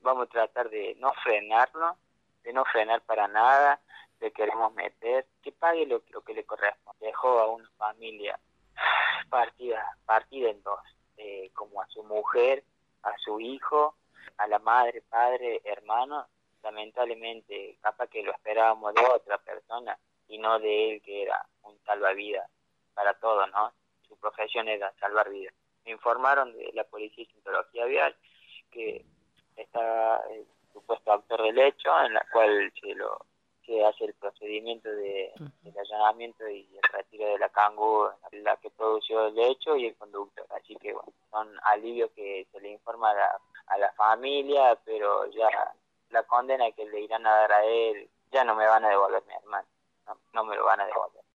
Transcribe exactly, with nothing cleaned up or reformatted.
vamos a tratar de no frenarlo, de no frenar para nada, le queremos meter, que pague lo, lo que le corresponde. Dejó a una familia partida, partida en dos, eh, como a su mujer, a su hijo, a la madre, padre, hermano. Lamentablemente, capaz que lo esperábamos de otra persona y no de él, que era un salvavidas para todos, ¿no? Su profesión era salvar vidas. Me informaron de la Policía de Sintología Vial que está el supuesto autor del hecho, en la cual se lo se hace el procedimiento de, de allanamiento y el retiro de la cangú, la que produjo el hecho, y el conductor. Así que bueno, son alivios que se le informa a la, a la familia, pero ya la condena que le irán a dar a él, ya no me van a devolver, mi hermano, no, no me lo van a devolver.